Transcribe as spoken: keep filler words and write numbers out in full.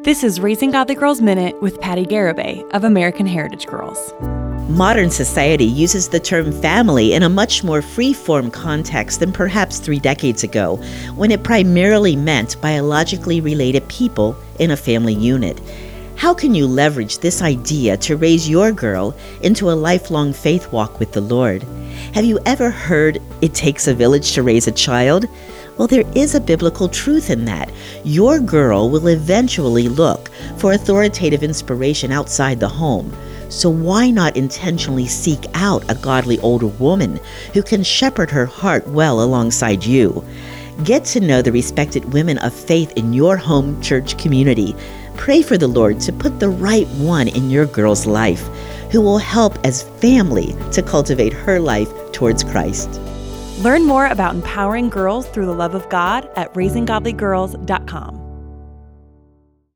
This is Raising Godly Girls Minute with Patty Garibay of American Heritage Girls. Modern society uses the term family in a much more free-form context than perhaps three decades ago, when it primarily meant biologically related people in a family unit. How can you leverage this idea to raise your girl into a lifelong faith walk with the Lord? Have you ever heard it takes a village to raise a child? Well, there is a biblical truth in that. Your girl will eventually look for authoritative inspiration outside the home. So why not intentionally seek out a godly older woman who can shepherd her heart well alongside you? Get to know the respected women of faith in your home church community. Pray for the Lord to put the right one in your girl's life, who will help as family to cultivate her life towards Christ. Learn more about empowering girls through the love of God at raising godly girls dot com.